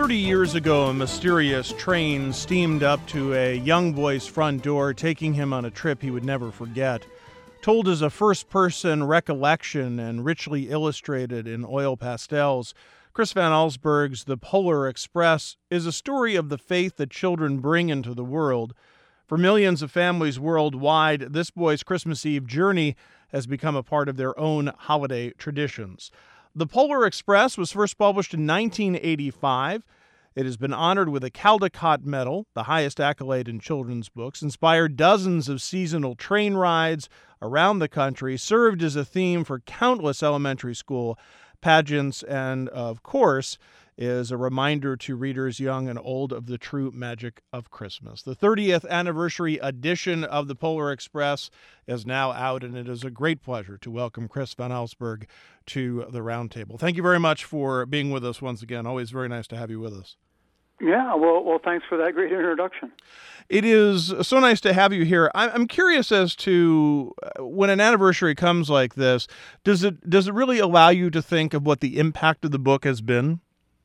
30 years ago, a mysterious train steamed up to a young boy's front door, taking him on a trip he would never forget. Told as a first-person recollection and richly illustrated in oil pastels, Chris Van Allsburg's The Polar Express is a story of the faith that children bring into the world. For millions of families worldwide, this boy's Christmas Eve journey has become a part of their own holiday traditions. The Polar Express was first published in 1985. It has been honored with a Caldecott Medal, the highest accolade in children's books, inspired dozens of seasonal train rides around the country, served as a theme for countless elementary school pageants, and, of course, is a reminder to readers young and old of the true magic of Christmas. The 30th anniversary edition of the Polar Express is now out, and it is a great pleasure to welcome Chris Van Allsburg to the roundtable. Thank you very much for being with us once again. Always very nice to have you with us. Yeah, well, thanks for that great introduction. It is so nice to have you here. I'm curious as to when an anniversary comes like this, does it really allow you to think of what the impact of the book has been?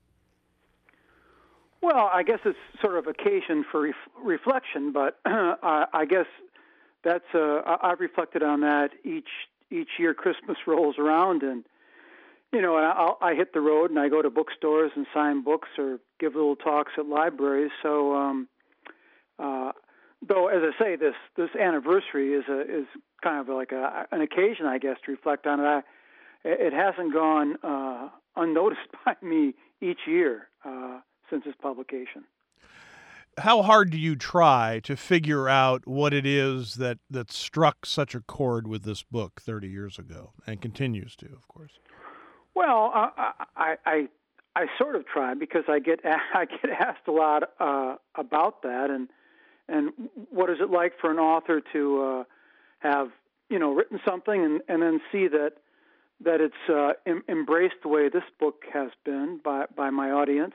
Well, I guess it's sort of occasion for reflection, but I guess that's I've reflected on that each year Christmas rolls around, and I hit the road and I go to bookstores and sign books or give little talks at libraries. So, though as I say, this anniversary is kind of like an occasion, I guess, to reflect on it. It hasn't gone unnoticed by me each year since its publication. How hard do you try to figure out what it is that struck such a chord with this book 30 years ago and continues to, of course? Well, I sort of try because I get asked a lot about that, and what is it like for an author to have written something and then see that it's embraced the way this book has been by my audience.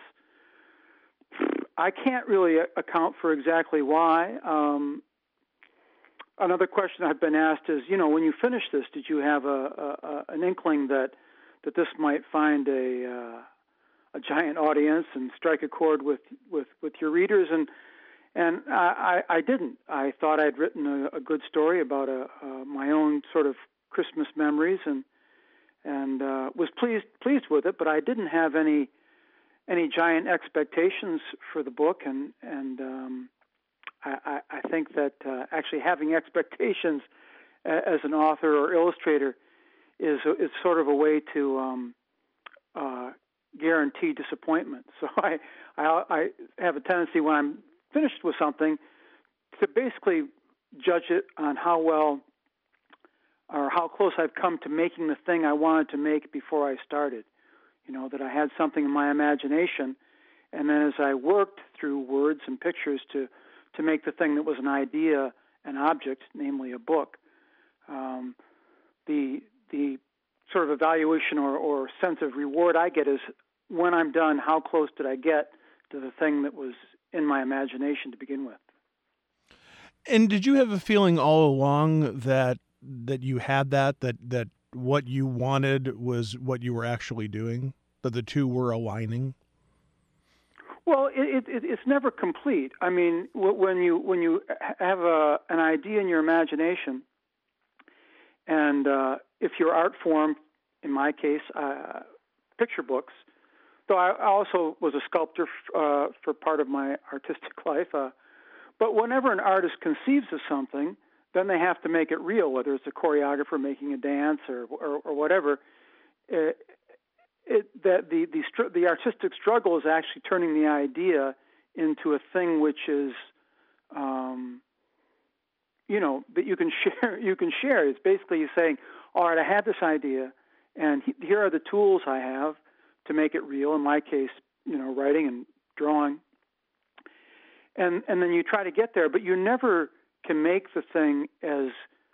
I can't really account for exactly why. Another question I've been asked is, when you finished this, did you have an inkling that this might find a giant audience and strike a chord with your readers? And I didn't. I thought I'd written a good story about my own sort of Christmas memories and was pleased with it, but I didn't have any giant expectations for the book, and I think that actually having expectations as an author or illustrator is sort of a way to guarantee disappointment. So I have a tendency when I'm finished with something to basically judge it on how well or how close I've come to making the thing I wanted to make before I started. That I had something in my imagination, and then as I worked through words and pictures to make the thing that was an idea, an object, namely a book, the sort of evaluation or sense of reward I get is when I'm done, how close did I get to the thing that was in my imagination to begin with? And did you have a feeling all along that you had that what you wanted was what you were actually doing, that the two were aligning? Well, it's never complete. I mean, when you have an idea in your imagination, and if your art form, in my case, picture books, though I also was a sculptor for part of my artistic life, but whenever an artist conceives of something, then they have to make it real, whether it's a choreographer making a dance or whatever. The artistic struggle is actually turning the idea into a thing which is, that you can share. You can share. It's basically you saying, "All right, I had this idea, and here are the tools I have to make it real." In my case, writing and drawing, and then you try to get there, but you never can make the thing as,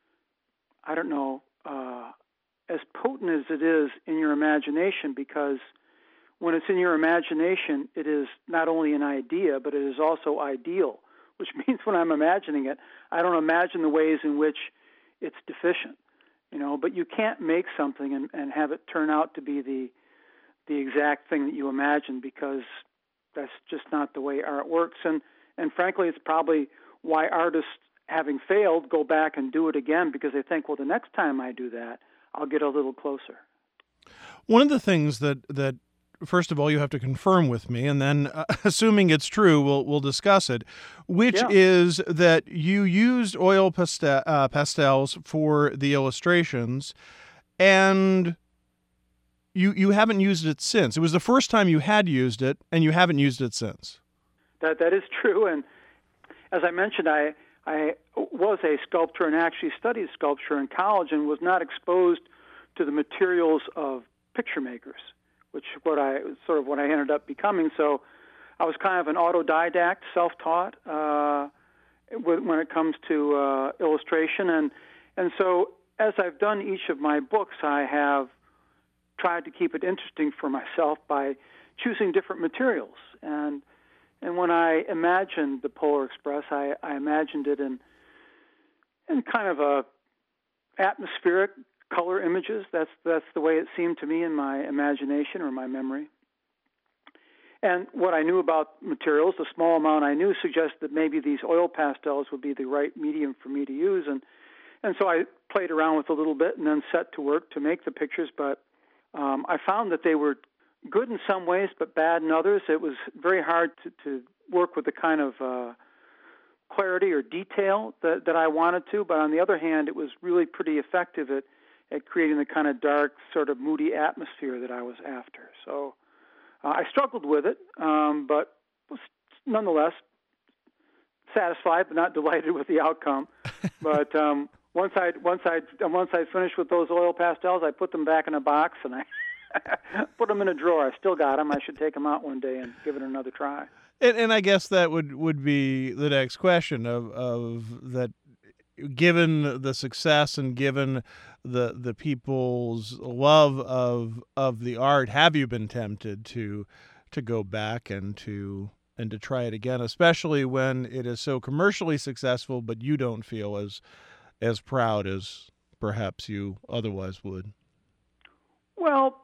as potent as it is in your imagination, because when it's in your imagination, it is not only an idea, but it is also ideal, which means when I'm imagining it, I don't imagine the ways in which it's deficient, but you can't make something and have it turn out to be the exact thing that you imagine, because that's just not the way art works. And frankly, it's probably why artists, having failed, go back and do it again, because they think, well, the next time I do that, I'll get a little closer. One of the things that first of all, you have to confirm with me, and then, assuming it's true, we'll discuss it, which is that you used oil pastels for the illustrations, and you haven't used it since. It was the first time you had used it, and you haven't used it since. That is true, and as I mentioned, I was a sculptor and actually studied sculpture in college and was not exposed to the materials of picture makers, which is what I ended up becoming. So I was kind of an autodidact, self-taught when it comes to illustration. And so as I've done each of my books, I have tried to keep it interesting for myself by choosing different materials. And when I imagined the Polar Express, I imagined it in kind of a atmospheric color images. That's the way it seemed to me in my imagination or my memory. And what I knew about materials, the small amount I knew, suggested that maybe these oil pastels would be the right medium for me to use. And so I played around with a little bit and then set to work to make the pictures. But I found that they were good in some ways, but bad in others. It was very hard to work with the kind of clarity or detail that I wanted to. But on the other hand, it was really pretty effective at creating the kind of dark, sort of moody atmosphere that I was after. So I struggled with it, but was nonetheless satisfied, but not delighted with the outcome. But once I'd finished with those oil pastels, I put them back in a box and I put them in a drawer. I still got them. I should take them out one day and give it another try. And I guess that would be the next question of that. Given the success and given the people's love of the art, have you been tempted to go back and to try it again, especially when it is so commercially successful, but you don't feel as proud as perhaps you otherwise would? Well,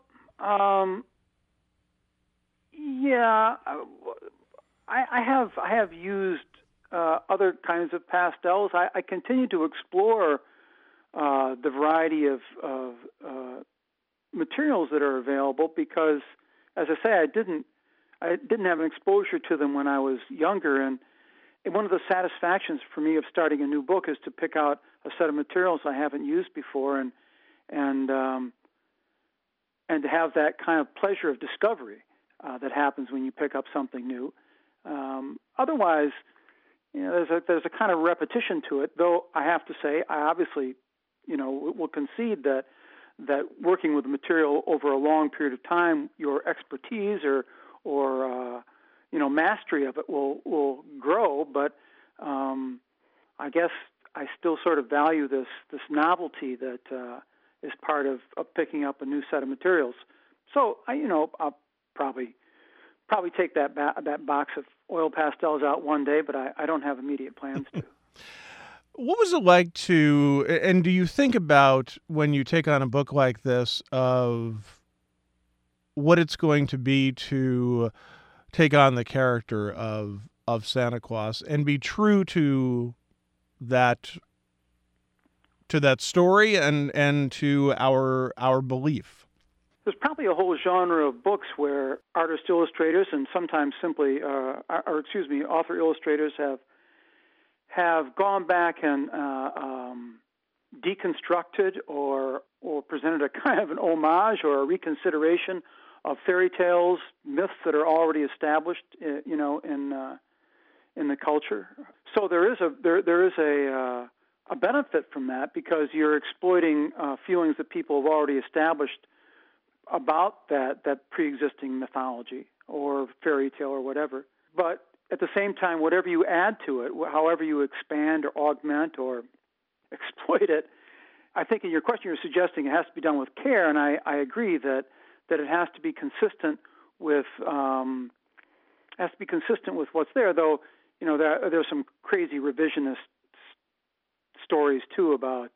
yeah, I have used other kinds of pastels. I continue to explore the variety of materials that are available because, as I say, I didn't have an exposure to them when I was younger, and one of the satisfactions for me of starting a new book is to pick out a set of materials I haven't used before, and to have that kind of pleasure of discovery that happens when you pick up something new. Otherwise, there's a kind of repetition to it, though I have to say, I obviously, will concede that working with the material over a long period of time, your expertise or mastery of it will grow. But I guess I still sort of value this novelty that is part of picking up a new set of materials. So I'll probably take that box of oil pastels out one day, but I don't have immediate plans to. What was it like and do you think about when you take on a book like this of what it's going to be to take on the character of Santa Claus and be true to that story and to our belief? There's probably a whole genre of books where artist illustrators and sometimes simply, author illustrators have gone back and deconstructed or presented a kind of an homage or a reconsideration of fairy tales, myths that are already established, in the culture. So there is a benefit from that because you're exploiting feelings that people have already established about that pre-existing mythology or fairy tale or whatever. But at the same time, whatever you add to it, however you expand or augment or exploit it, I think in your question you're suggesting it has to be done with care, and I agree that it has to be consistent with what's there. Though there's some crazy revisionist stories too about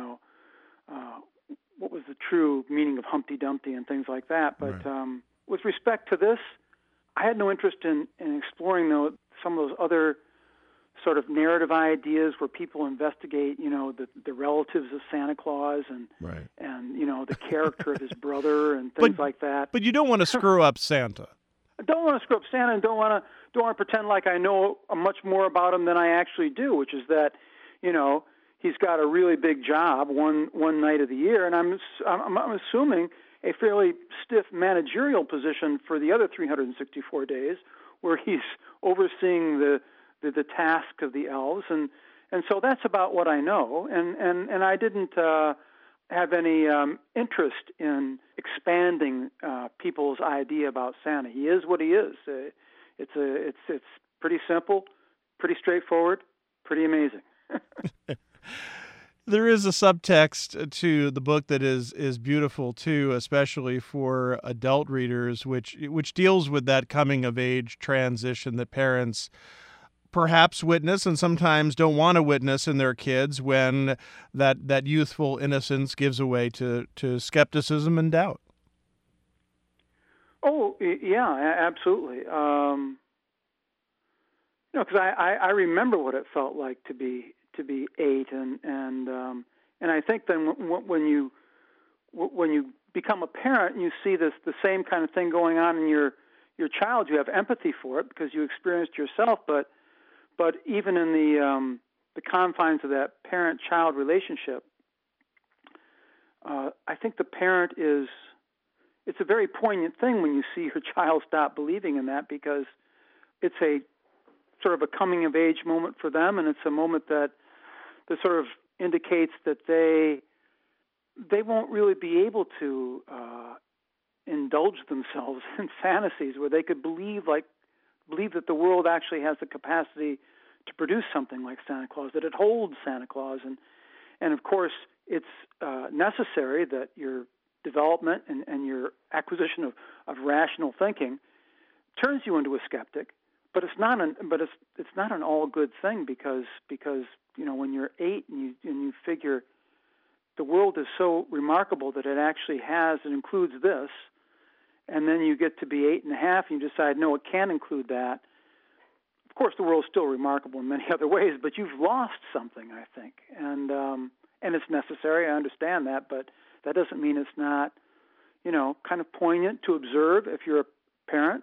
what was the true meaning of Humpty Dumpty and things like that. But with respect to this, I had no interest in exploring some of those other sort of narrative ideas where people investigate, the relatives of Santa Claus and the character of his brother and things like that. But you don't want to screw up Santa. I don't want to screw up Santa, and don't want to pretend like I know much more about him than I actually do, which is that, he's got a really big job one night of the year, and I'm assuming a fairly stiff managerial position for the other 364 days, where he's overseeing the task of the elves, and so that's about what I know, and I didn't have any interest in expanding people's idea about Santa. He is what he is. It's pretty simple, pretty straightforward, pretty amazing. There is a subtext to the book that is beautiful too, especially for adult readers, which deals with that coming of age transition that parents perhaps witness and sometimes don't want to witness in their kids when that youthful innocence gives way to skepticism and doubt. Oh, yeah, absolutely. Because I remember what it felt like to be 8, and I think then when you become a parent and you see the same kind of thing going on in your child, you have empathy for it because you experienced yourself, but even in the confines of that parent-child relationship, I think the parent it's a very poignant thing when you see your child stop believing in that, because it's a sort of a coming-of-age moment for them, and it's a moment that sort of indicates that they won't really be able to indulge themselves in fantasies where they could believe that the world actually has the capacity to produce something like Santa Claus, that it holds Santa Claus, and of course it's necessary that your development and your acquisition of rational thinking turns you into a skeptic. But it's not an all good thing because when you're 8 and you figure the world is so remarkable that it includes this, and then you get to be 8.5 and you decide no, it can't include that. Of course, the world's still remarkable in many other ways, but you've lost something, I think, and it's necessary. I understand that, but that doesn't mean it's not, kind of poignant to observe if you're a parent.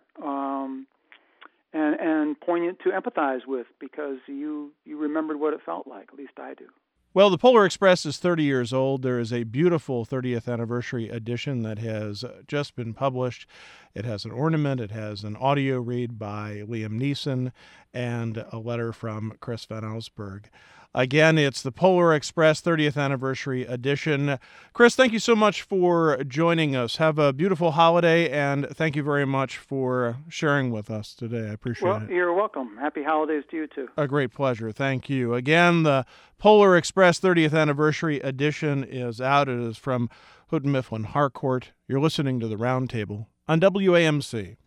And poignant to empathize with because you remembered what it felt like. At least I do. Well, the Polar Express is 30 years old. There is a beautiful 30th anniversary edition that has just been published. It has an ornament. It has an audio read by Liam Neeson and a letter from Chris Van Allsburg. Again, it's the Polar Express 30th Anniversary Edition. Chris, thank you so much for joining us. Have a beautiful holiday, and thank you very much for sharing with us today. I appreciate it. Well, you're welcome. Happy holidays to you, too. A great pleasure. Thank you. Again, the Polar Express 30th Anniversary Edition is out. It is from Houghton Mifflin Harcourt. You're listening to The Roundtable on WAMC.